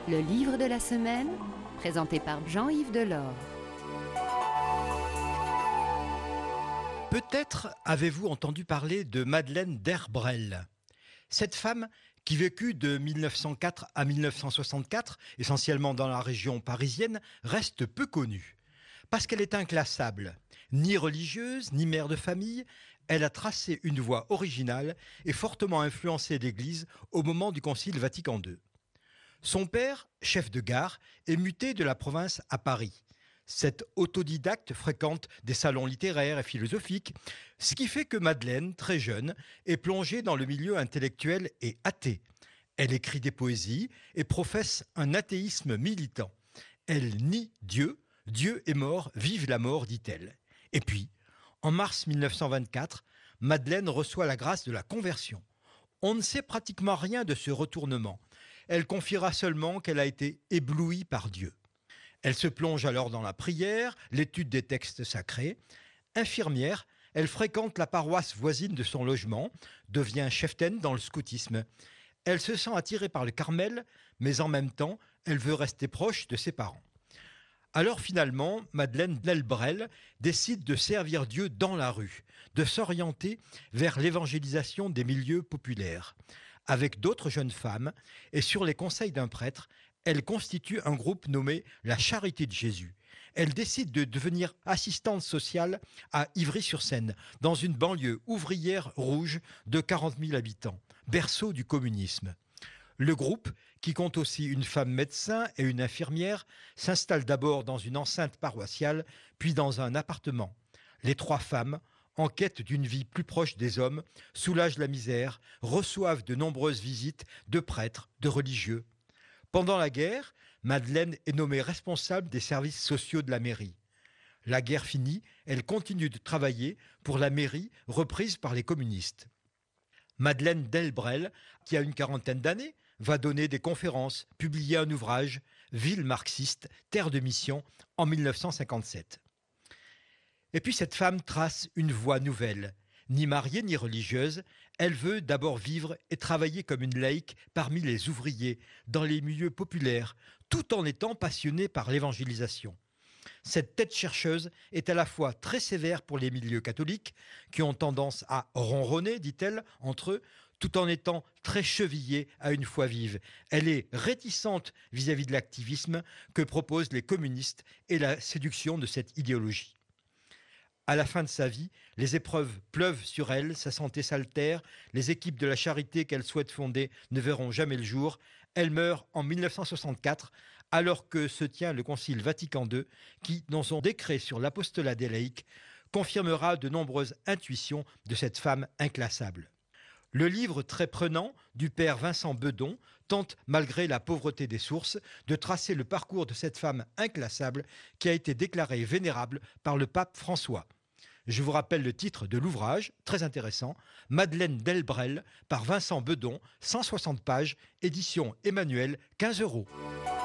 Le livre de la semaine, présenté par Jean-Yves Delors. Peut-être avez-vous entendu parler de Madeleine d'Herbrel. Cette femme, qui vécut de 1904 à 1964, essentiellement dans la région parisienne, reste peu connue. Parce qu'elle est inclassable. Ni religieuse, ni mère de famille, elle a tracé une voie originale et fortement influencée l'Église au moment du Concile Vatican II. Son père, chef de gare, est muté de la province à Paris. Cette autodidacte fréquente des salons littéraires et philosophiques, ce qui fait que Madeleine, très jeune, est plongée dans le milieu intellectuel et athée. Elle écrit des poésies et professe un athéisme militant. Elle nie Dieu. Dieu est mort, vive la mort, dit-elle. Et puis, en mars 1924, Madeleine reçoit la grâce de la conversion. On ne sait pratiquement rien de ce retournement. Elle confiera seulement qu'elle a été éblouie par Dieu. Elle se plonge alors dans la prière, l'étude des textes sacrés. Infirmière, elle fréquente la paroisse voisine de son logement, devient cheftaine dans le scoutisme. Elle se sent attirée par le Carmel, mais en même temps, elle veut rester proche de ses parents. Alors finalement, Madeleine d'Herbrel décide de servir Dieu dans la rue, de s'orienter vers l'évangélisation des milieux populaires. Avec d'autres jeunes femmes et sur les conseils d'un prêtre, elle constitue un groupe nommé la Charité de Jésus. Elle décide de devenir assistante sociale à Ivry-sur-Seine, dans une banlieue ouvrière rouge de 40 000 habitants, berceau du communisme. Le groupe, qui compte aussi une femme médecin et une infirmière, s'installe d'abord dans une enceinte paroissiale, puis dans un appartement. Les trois femmes, en quête d'une vie plus proche des hommes, soulagent la misère, reçoivent de nombreuses visites de prêtres, de religieux. Pendant la guerre, Madeleine est nommée responsable des services sociaux de la mairie. La guerre finie, elle continue de travailler pour la mairie reprise par les communistes. Madeleine d'Herbrel, qui a une quarantaine d'années, va donner des conférences, publier un ouvrage, Ville marxiste, terre de mission, en 1957. Et puis cette femme trace une voie nouvelle. Ni mariée ni religieuse, elle veut d'abord vivre et travailler comme une laïque parmi les ouvriers, dans les milieux populaires, tout en étant passionnée par l'évangélisation. Cette tête chercheuse est à la fois très sévère pour les milieux catholiques, qui ont tendance à ronronner, dit-elle, entre eux, tout en étant très chevillée à une foi vive. Elle est réticente vis-à-vis de l'activisme que proposent les communistes et la séduction de cette idéologie. À la fin de sa vie, les épreuves pleuvent sur elle, sa santé s'altère, les équipes de la charité qu'elle souhaite fonder ne verront jamais le jour. Elle meurt en 1964, alors que se tient le Concile Vatican II, qui, dans son décret sur l'apostolat des laïcs, confirmera de nombreuses intuitions de cette femme inclassable. Le livre très prenant du père Vincent Bedon tente, malgré la pauvreté des sources, de tracer le parcours de cette femme inclassable qui a été déclarée vénérable par le pape François. Je vous rappelle le titre de l'ouvrage, très intéressant, Madeleine d'Herbrel par Vincent Bedon, 160 pages, édition Emmanuel, 15 €.